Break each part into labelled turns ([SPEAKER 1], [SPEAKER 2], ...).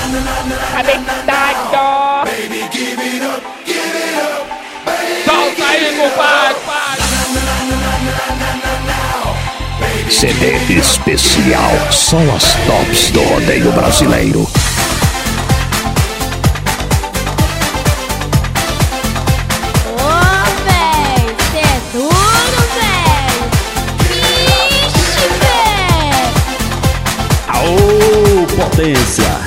[SPEAKER 1] Habitado. Solta aí, compadre.
[SPEAKER 2] CD especial, só as tops do rodeio brasileiro. Potência.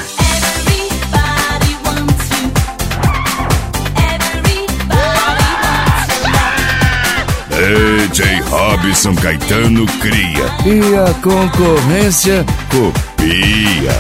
[SPEAKER 3] DJ Robson Caetano cria
[SPEAKER 4] e a concorrência
[SPEAKER 3] copia.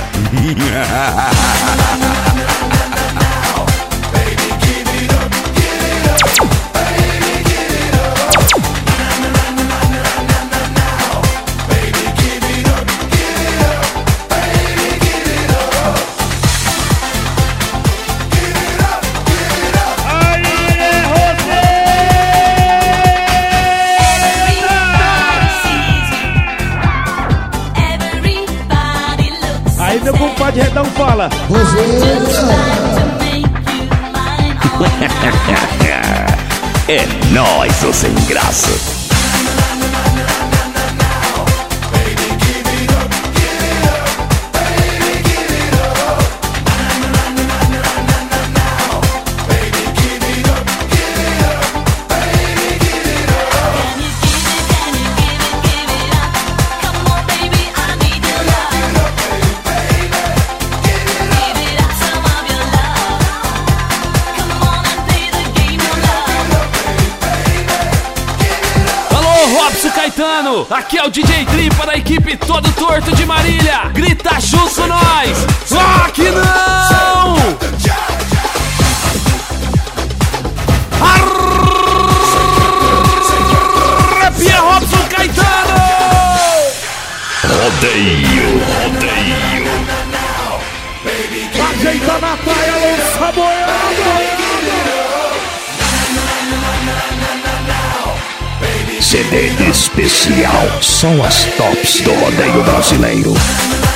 [SPEAKER 5] Aí meu compadre Redão fala:
[SPEAKER 2] É nóis, ô sem graça.
[SPEAKER 1] Robson Caetano, aqui é o DJ Tripa da equipe Todo Torto de Marília. Grita junto com nós. Rock não! Arrepia Robson Caetano!
[SPEAKER 2] Rodeio.
[SPEAKER 5] ajeita na praia, lança boiada.
[SPEAKER 2] CD especial, só as tops do rodeio brasileiro.